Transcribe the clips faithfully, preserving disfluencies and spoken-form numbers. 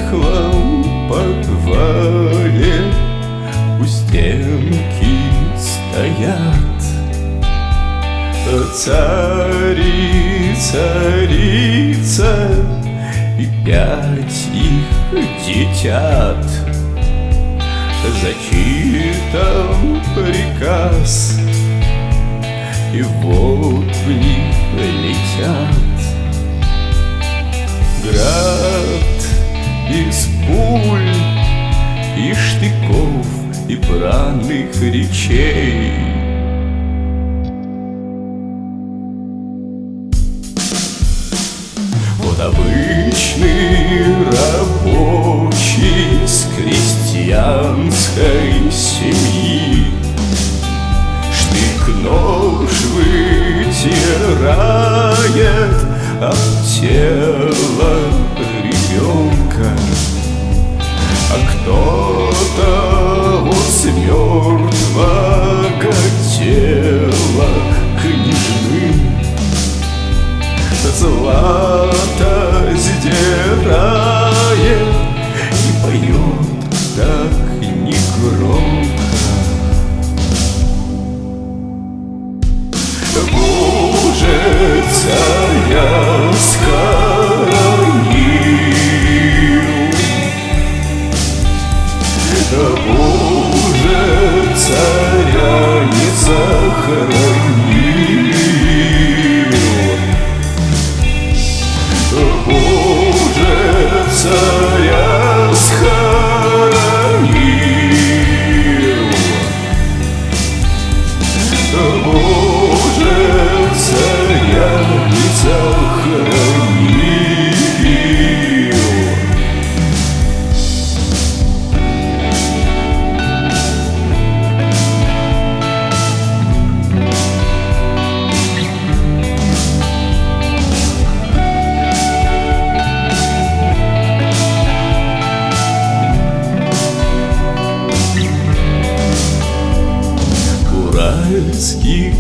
дряхлом подвале у стенки стоят цари, царица и пять их детят. Зачитан приказ, и вот в них летят. Град из пуль и штыков и бранных речей. Вот обычный рабочий с крестьянской семьи штык-нож вытирает об тело ребенка, а кто-то вот с мертвого тела княжны злато сдирает и поет так негромко. Боже, царя схоронил, Боже, царя не сохранил. Боже, царя схоронил, Боже, царя не сохранил. Уральских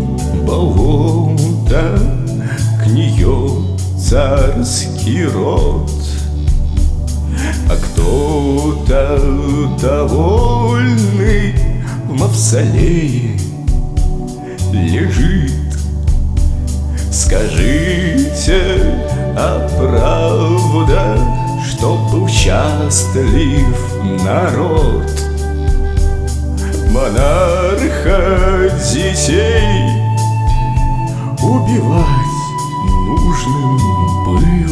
болотах гниет царский род, а кто-то довольный в мавзолее лежит. Скажите, а правда, что был счастлив народ? Монарха детей убивать нужным было.